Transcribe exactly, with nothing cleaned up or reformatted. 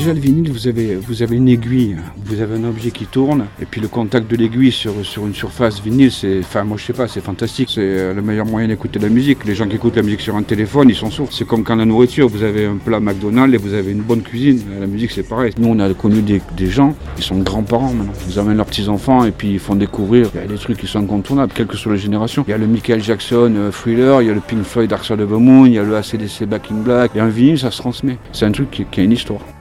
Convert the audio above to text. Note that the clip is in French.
déjà le vinyle, vous avez, vous avez une aiguille, vous avez un objet qui tourne, et puis le contact de l'aiguille sur, sur une surface vinyle, c'est, enfin moi je sais pas, c'est fantastique, c'est le meilleur moyen d'écouter la musique. Les gens qui écoutent la musique sur un téléphone, ils sont sourds. C'est comme quand la nourriture, vous avez un plat McDonald's et vous avez une bonne cuisine. La musique c'est pareil. Nous on a connu des, des gens qui sont grands-parents maintenant. Ils amènent leurs petits-enfants et puis ils font découvrir. Il y a des trucs qui sont incontournables, quelles que soient les générations. Il y a le Michael Jackson euh, Thriller, il y a le Pink Floyd Dark Side of the Moon, il y a le A C D C Back in Black. Il y a un vinyle, ça se transmet. C'est un truc qui, qui a une histoire.